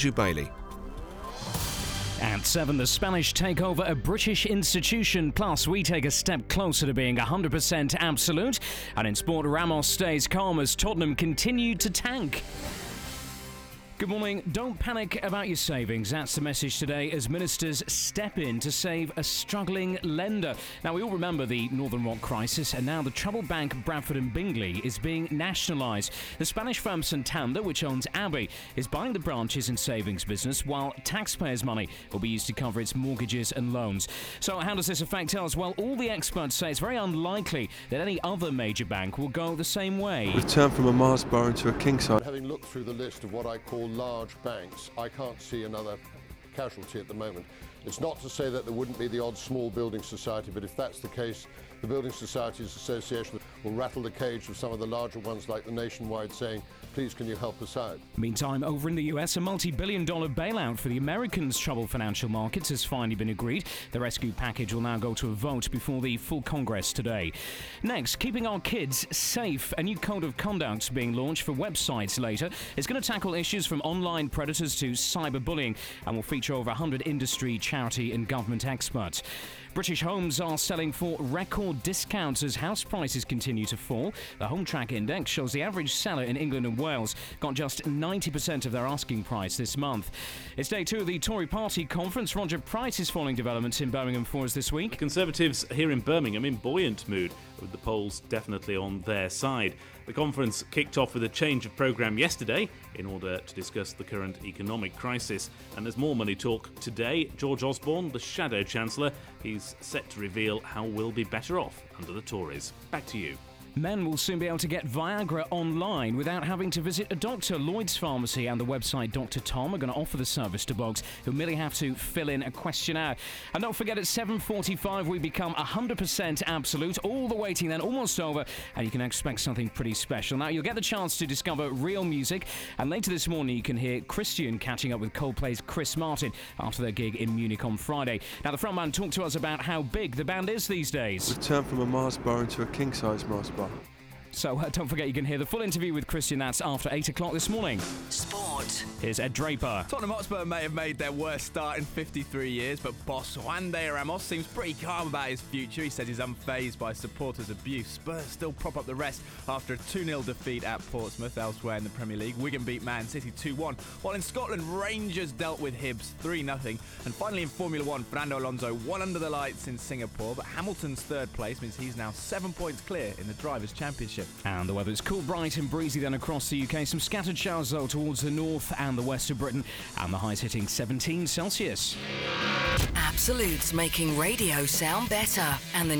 Bailey. At 7, the Spanish take over a British institution, plus we take a step closer to being 100% absolute. And in sport, Ramos stays calm as Tottenham continue to tank. Good morning. Don't panic about your savings. That's the message today as ministers step in to save a struggling lender. Now, we all remember the Northern Rock crisis, and now the troubled bank Bradford and Bingley is being nationalised. The Spanish firm Santander, which owns Abbey, is buying the branches and savings business, while taxpayers' money will be used to cover its mortgages and loans. So how does this affect us? Well, all the experts say it's very unlikely that any other major bank will go the same way. We've turned from a Mars bar into a king size. Having looked through the list of what I call large banks, I can't see another casualty at the moment. It's not to say that there wouldn't be the odd small building society, but if that's the case, the Building Societies Association will rattle the cage of some of the larger ones like the Nationwide saying, please can you help us out? Meantime, over in the US, a multi-billion-dollar bailout for the Americans' troubled financial markets has finally been agreed. The rescue package will now go to a vote before the full Congress today. Next, keeping our kids safe. A new code of conduct being launched for websites later. It's going to tackle issues from online predators to cyberbullying and will feature over 100 industry, charity and government experts. British homes are selling for record discounts as house prices continue to fall. The Home Track Index shows the average seller in England and Wales got just 90% of their asking price this month. It's day 2 of the Tory Party conference. Roger Price is following developments in Birmingham for us this week. Conservatives here in Birmingham in buoyant mood, with the polls definitely on their side. The conference kicked off with a change of programme yesterday in order to discuss the current economic crisis. And there's more money talk today. George Osborne, the Shadow Chancellor, he's set to reveal how we'll be better off under the Tories. Back to you. Men will soon be able to get Viagra online without having to visit a doctor. Lloyd's Pharmacy and the website Dr. Tom are going to offer the service to blogs who merely have to fill in a questionnaire. And don't forget, at 7:45 we become 100% absolute. All the waiting then almost over, and you can expect something pretty special. Now, you'll get the chance to discover real music, and later this morning you can hear Christian catching up with Coldplay's Chris Martin after their gig in Munich on Friday. Now, the frontman talked to us about how big the band is these days. We've turned from a Mars bar into a king size Mars bar. So don't forget you can hear the full interview with Christian. That's after 8 o'clock this morning. Sport. Here's Ed Draper. Tottenham Hotspur may have made their worst start in 53 years, but boss Juan de Ramos seems pretty calm about his future. He says he's unfazed by supporters' abuse. Spurs still prop up the rest after a 2-0 defeat at Portsmouth. Elsewhere in the Premier League, Wigan beat Man City 2-1, while in Scotland, Rangers dealt with Hibs 3-0. And finally in Formula 1, Fernando Alonso won under the lights in Singapore, but Hamilton's third place means he's now 7 points clear in the Drivers' Championship. And the weather is cool, bright and breezy then across the UK. Some scattered showers though towards the north and the west of Britain, and the highs hitting 17 Celsius. Absolute's making radio sound better, and the